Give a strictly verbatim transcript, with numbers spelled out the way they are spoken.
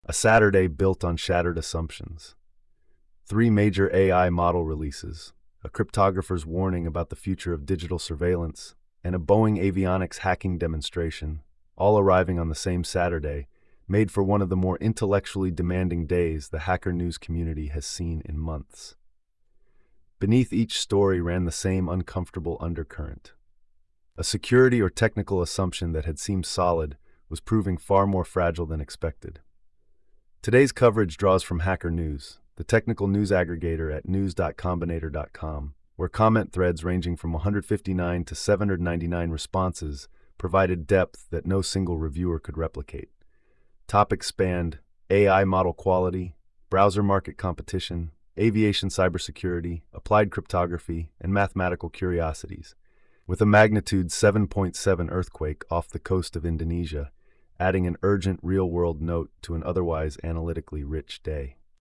A Saturday built on shattered assumptions. Three major A I model releases, a cryptographer's warning about the future of digital surveillance, and a Boeing avionics hacking demonstration, all arriving on the same Saturday, made for one of the more intellectually demanding days the Hacker News community has seen in months. Beneath each story ran the same uncomfortable undercurrent. A security or technical assumption that had seemed solid was proving far more fragile than expected. Today's coverage draws from Hacker News, the technical news aggregator at news dot combinator dot com, where comment threads ranging from one hundred fifty-nine to seven hundred ninety-nine responses provided depth that no single reviewer could replicate. Topics spanned A I model quality, browser market competition, aviation cybersecurity, applied cryptography, and mathematical curiosities, with a magnitude seven point seven earthquake off the coast of Indonesia, adding an urgent real-world note to an otherwise analytically rich day.